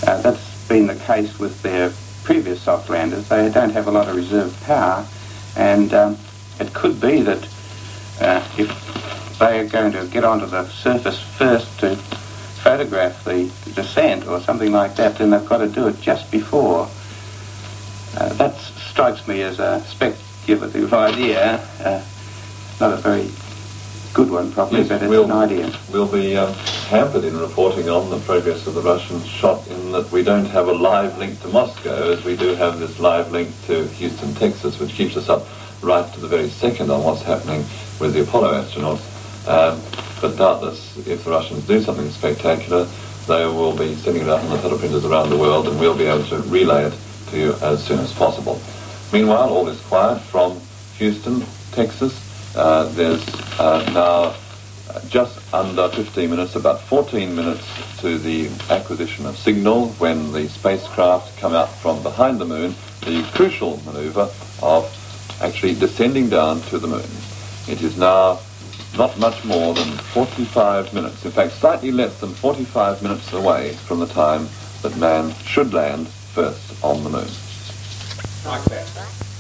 That's been the case with their previous soft landers. They don't have a lot of reserve power, and it could be that if they are going to get onto the surface first to photograph the descent or something like that, then they've got to do it just before. That strikes me as a speculative idea, not a very good one probably, yes, but it's an idea. We'll be hampered in reporting on the progress of the Russian shot in that we don't have a live link to Moscow, as we do have this live link to Houston, Texas, which keeps us up right to the very second on what's happening with the Apollo astronauts. But doubtless, if the Russians do something spectacular, they will be sending it out on the photo printers around the world, and we'll be able to relay it to you as soon as possible. Meanwhile, all is quiet from Houston, Texas. There's now just under 15 minutes, about 14 minutes to the acquisition of signal when the spacecraft come out from behind the moon, the crucial maneuver of actually descending down to the moon. It is now not much more than 45 minutes, in fact slightly less than 45 minutes away from the time that man should land first on the moon. Like that.